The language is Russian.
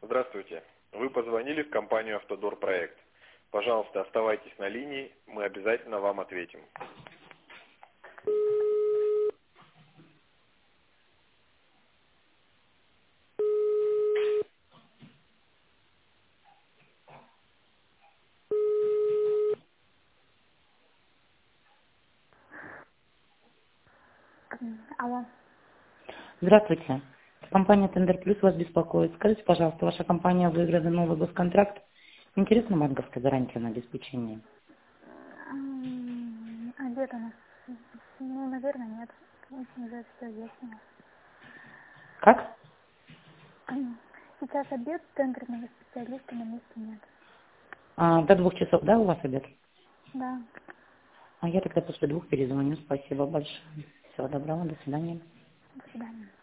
Здравствуйте. Вы позвонили в компанию «Автодор Проект». Пожалуйста, оставайтесь на линии, мы обязательно вам ответим. Алло. Здравствуйте. Компания Тендер Плюс вас беспокоит. Скажите, пожалуйста, ваша компания выиграла новый госконтракт. Интересна банковская гарантия на обеспечение? Обед у нас. Ну, наверное, нет. Уже все есть у нас. Как? Сейчас обед, тендерного специалиста на месте нет. До 2 часов, да, у вас обед? Да. Я тогда после 2 перезвоню. Спасибо большое. Всего доброго, до свидания. До свидания.